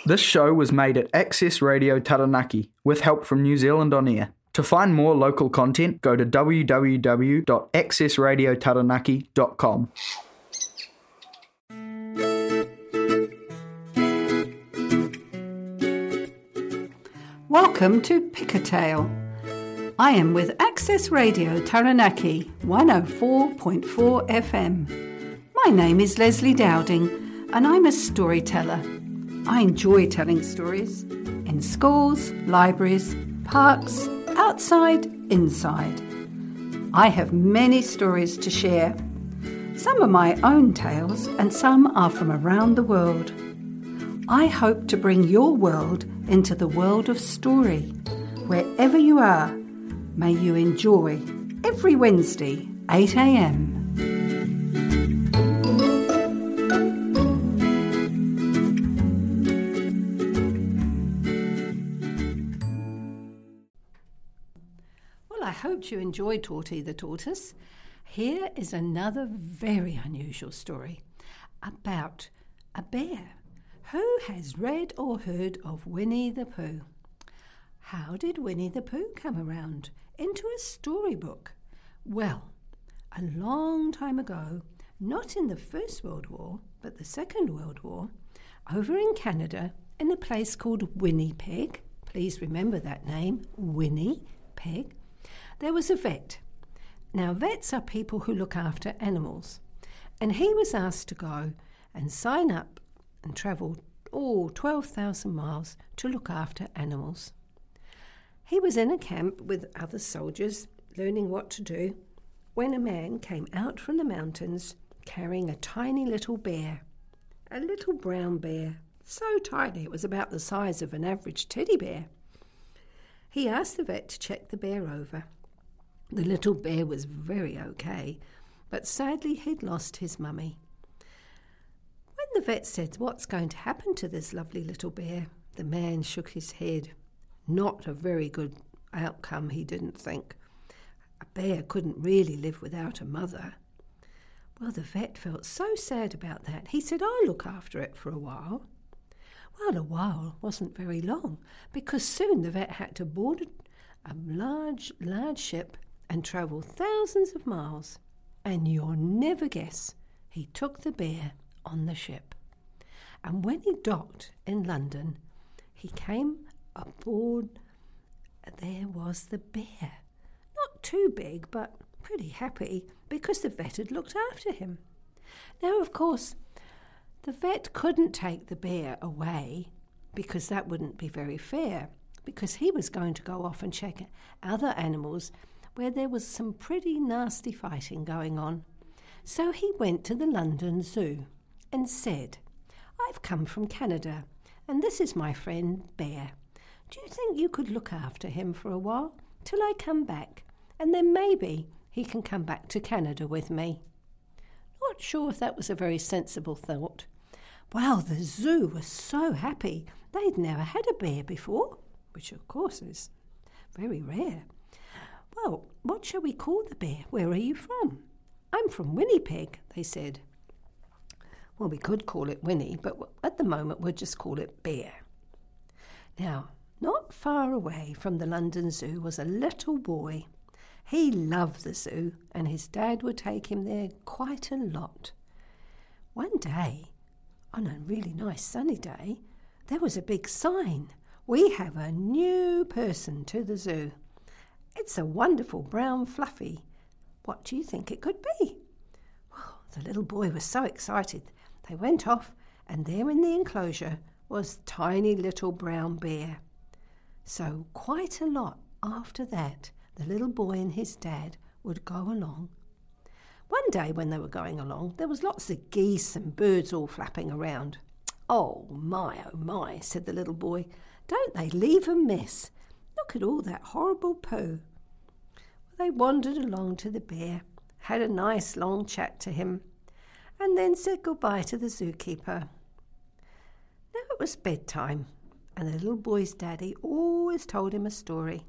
This show was made at Access Radio Taranaki with help from New Zealand On Air. To find more local content, go to www.accessradiotaranaki.com. Welcome to Pick a Tale. I am with Access Radio Taranaki 104.4 FM. My name is Leslie Dowding and I'm a storyteller. I enjoy telling stories in schools, libraries, parks, outside, inside. I have many stories to share. Some are my own tales and some are from around the world. I hope to bring your world into the world of story. Wherever you are, may you enjoy every Wednesday, 8 a.m. Well, I hope you enjoyed Torty the Tortoise. Here is another very unusual story about a bear. Who has read or heard of Winnie the Pooh? How did Winnie the Pooh come around into a storybook? Well, a long time ago, not in the First World War, but the Second World War, over in Canada, in a place called Winnipeg, please remember that name, Winnipeg, there was a vet. Now, vets are people who look after animals, and he was asked to go and sign up and travelled 12,000 miles to look after animals. He was in a camp with other soldiers learning what to do when a man came out from the mountains carrying a tiny little bear, a little brown bear, so tiny it was about the size of an average teddy bear. He asked the vet to check the bear over. The little bear was very okay, but sadly he'd lost his mummy. The vet said, "What's going to happen to this lovely little bear?" The man shook his head. Not a very good outcome, he didn't think. A bear couldn't really live without a mother. Well, the vet felt so sad about that. He said, "I'll look after it for a while." Well, a while wasn't very long, because soon the vet had to board a large ship and travel thousands of miles. And you'll never guess, he took the bear on the ship. And when he docked in London, he came aboard. There was the bear. Not too big, but pretty happy, because the vet had looked after him. Now, of course, the vet couldn't take the bear away, because that wouldn't be very fair, because he was going to go off and check other animals where there was some pretty nasty fighting going on. So he went to the London Zoo and said, "I've come from Canada, and this is my friend Bear. Do you think you could look after him for a while till I come back, and then maybe he can come back to Canada with me?" Not sure if that was a very sensible thought. Well, the zoo was so happy. They'd never had a bear before, which of course is very rare. "Well, what shall we call the bear? Where are you from?" "I'm from Winnipeg," they said. Well, we could call it Winnie, but at the moment we'll just call it Bear. Now, not far away from the London Zoo was a little boy. He loved the zoo, and his dad would take him there quite a lot. One day, on a really nice sunny day, there was a big sign. "We have a new person to the zoo. It's a wonderful brown fluffy. What do you think it could be?" Well, the little boy was so excited. They went off, and there in the enclosure was tiny little brown bear. So quite a lot after that, the little boy and his dad would go along. One day when they were going along, there was lots of geese and birds all flapping around. Oh my, said the little boy. "Don't they leave a mess? Look at all that horrible poo." They wandered along to the bear, had a nice long chat to him, and then said goodbye to the zookeeper. Now it was bedtime, and the little boy's daddy always told him a story.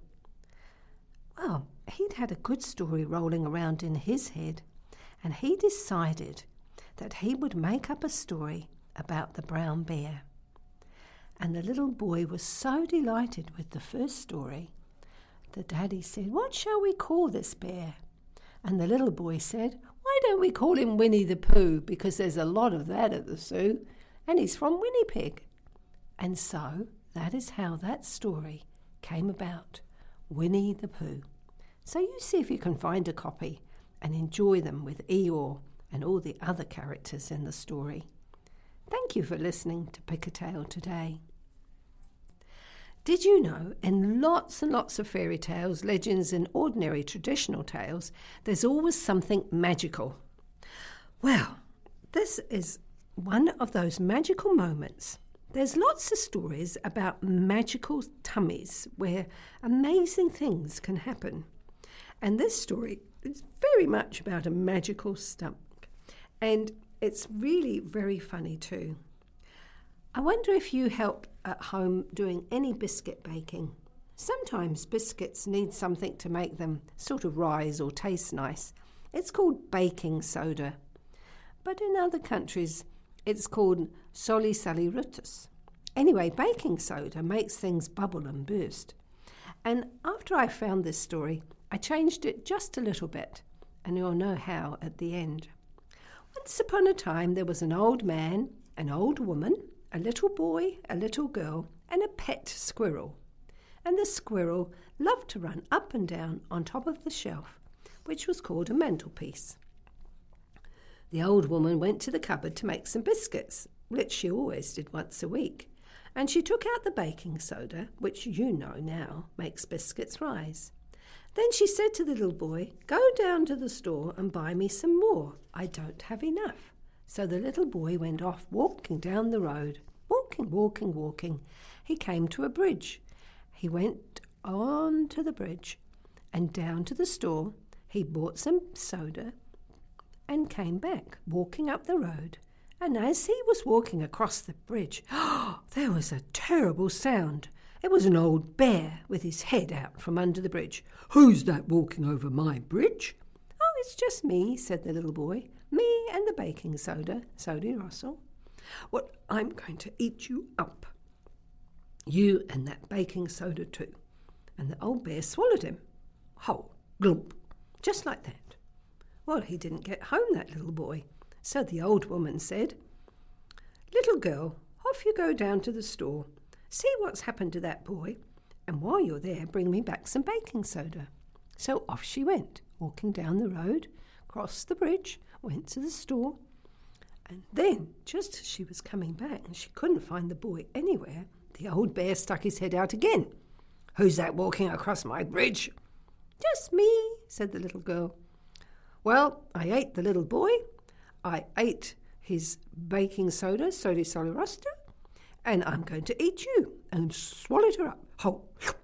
Well, he'd had a good story rolling around in his head, and he decided that he would make up a story about the brown bear. And the little boy was so delighted with the first story. The daddy said, "What shall we call this bear?" And the little boy said, "Why don't we call him Winnie the Pooh, because there's a lot of that at the zoo, and he's from Winnipeg." And so that is how that story came about, Winnie the Pooh. So you see if you can find a copy and enjoy them with Eeyore and all the other characters in the story. Thank you for listening to Pick a Tale today. Did you know in lots and lots of fairy tales, legends and ordinary traditional tales, there's always something magical? Well, this is one of those magical moments. There's lots of stories about magical tummies where amazing things can happen. And this story is very much about a magical stomach. And it's really very funny too. I wonder if you help at home doing any biscuit baking. Sometimes biscuits need something to make them sort of rise or taste nice. It's called baking soda. But in other countries, it's called soli saleratus. Anyway, baking soda makes things bubble and burst. And after I found this story, I changed it just a little bit, and you'll know how at the end. Once upon a time, there was an old man, an old woman, a little boy, a little girl, and a pet squirrel. And the squirrel loved to run up and down on top of the shelf, which was called a mantelpiece. The old woman went to the cupboard to make some biscuits, which she always did once a week, and she took out the baking soda, which you know now makes biscuits rise. Then she said to the little boy, "Go down to the store and buy me some more. I don't have enough." So the little boy went off walking down the road, walking. He came to a bridge. He went on to the bridge and down to the store. He bought some soda and came back, walking up the road. And as he was walking across the bridge, there was a terrible sound. It was an old bear with his head out from under the bridge. "Who's that walking over my bridge?" "Oh, it's just me," said the little boy. "Me and the baking soda, Sody Russell." "Well, I'm going to eat you up. You and that baking soda too." And the old bear swallowed him. Whole, glump, just like that. Well, he didn't get home, that little boy. So the old woman said, "Little girl, off you go down to the store. See what's happened to that boy, and while you're there, bring me back some baking soda." So off she went, walking down the road, crossed the bridge, went to the store, and then, just as she was coming back and she couldn't find the boy anywhere, the old bear stuck his head out again. "Who's that walking across my bridge?" "Just me," said the little girl. "Well, I ate the little boy, I ate his baking soda, Sody Solirosta, and I'm going to eat you," and swallowed her up. Ho!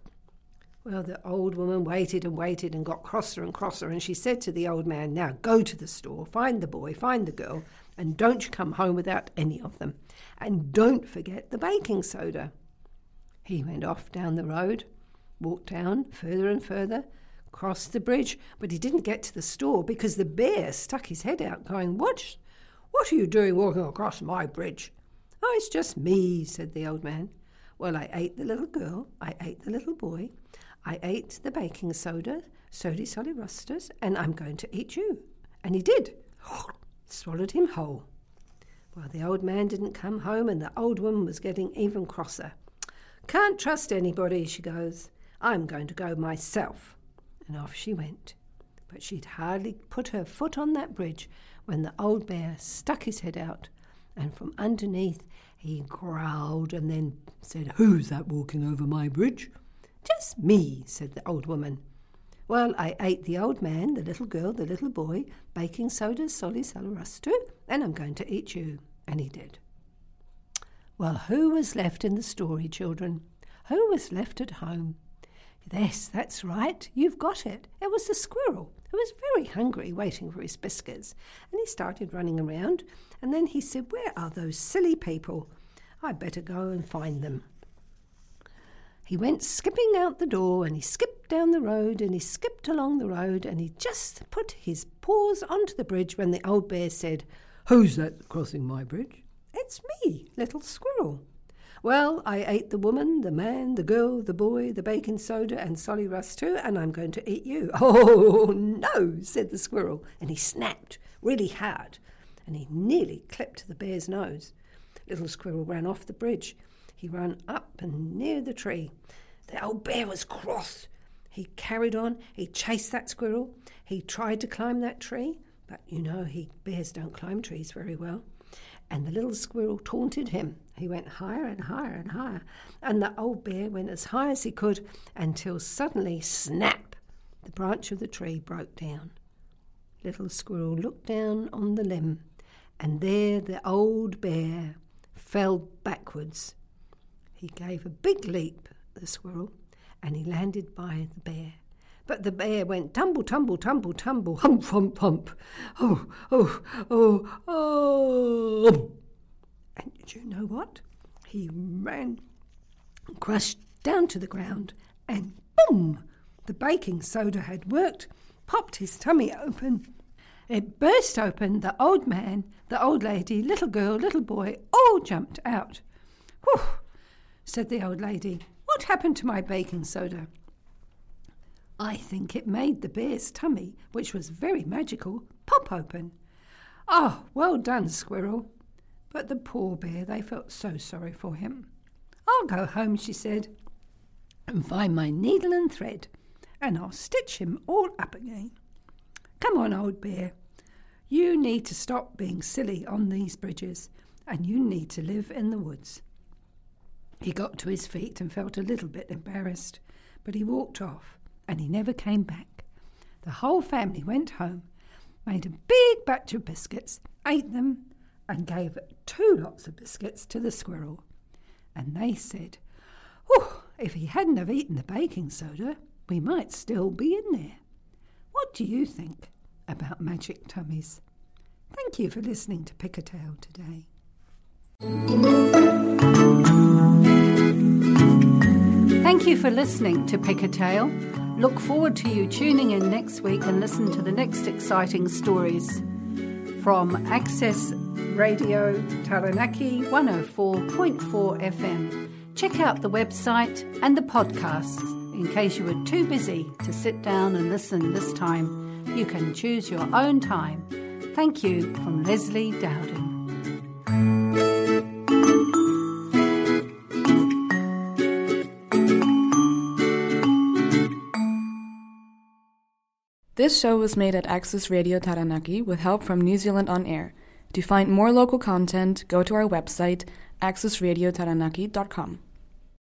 Well, the old woman waited and got crosser and crosser, and she said to the old man, "Now go to the store, find the boy, find the girl, and don't you come home without any of them. And don't forget the baking soda." He went off down the road, walked down further and further, crossed the bridge, but he didn't get to the store because the bear stuck his head out going, What are you doing walking across my bridge?" "Oh, it's just me," said the old man. "Well, I ate the little girl, I ate the little boy, I ate the baking soda, Sody Solirustus, and I'm going to eat you." And he did. Swallowed him whole. Well, the old man didn't come home, and the old woman was getting even crosser. "Can't trust anybody," she goes. "I'm going to go myself." And off she went. But she'd hardly put her foot on that bridge when the old bear stuck his head out, and from underneath he growled and then said, "Who's that walking over my bridge?" "Just me," said the old woman. "Well, I ate the old man, the little girl, the little boy, baking soda, Soli Salarustu, and I'm going to eat you." And he did. Well, who was left in the story, children? Who was left at home? Yes, that's right, you've got it. It was the squirrel, who was very hungry, waiting for his biscuits. And he started running around, and then he said, "Where are those silly people? I'd better go and find them." He went skipping out the door, and he skipped down the road, and he skipped along the road, and he just put his paws onto the bridge when the old bear said, "Who's that crossing my bridge?" "It's me, little squirrel." Well, I ate the woman, the man, the girl, the boy, the baking soda, and Solly Russ too, and I'm going to eat you. Oh, no, said the squirrel, and he snapped really hard, and he nearly clipped the bear's nose. Little squirrel ran off the bridge. He ran up and near the tree. The old bear was cross. He carried on. He chased that squirrel. He tried to climb that tree, but bears don't climb trees very well. And the little squirrel taunted him. He went higher and higher and higher, and the old bear went as high as he could until suddenly, snap, the branch of the tree broke down. Little squirrel looked down on the limb, and there the old bear fell backwards. He gave a big leap, the squirrel, and he landed by the bear. But the bear went tumble, tumble, tumble, tumble, hump, hump, hump. Oh, oh, oh, oh. And did you know what? He ran, crashed down to the ground, and boom! The baking soda had worked, popped his tummy open. It burst open. The old man, the old lady, little girl, little boy, all jumped out. Whew, said the old lady. What happened to my baking soda? I think it made the bear's tummy, which was very magical, pop open. Oh, well done, squirrel. But the poor bear, they felt so sorry for him. I'll go home, she said, and find my needle and thread, and I'll stitch him all up again. Come on, old bear. You need to stop being silly on these bridges, and you need to live in the woods. He got to his feet and felt a little bit embarrassed, but he walked off, and he never came back. The whole family went home, made a big batch of biscuits, ate them, and gave 2 lots of biscuits to the squirrel. And they said, if he hadn't have eaten the baking soda, we might still be in there. What do you think about magic tummies? Thank you for listening to Pick a Tale today. Thank you for listening to Pick a Tale. Look forward to you tuning in next week and listen to the next exciting stories from Access Radio Taranaki 104.4 FM. Check out the website and the podcasts. In case you were too busy to sit down and listen this time, you can choose your own time. Thank you from Leslie Dowden. This show was made at Access Radio Taranaki with help from New Zealand On Air. To find more local content, go to our website, accessradiotaranaki.com.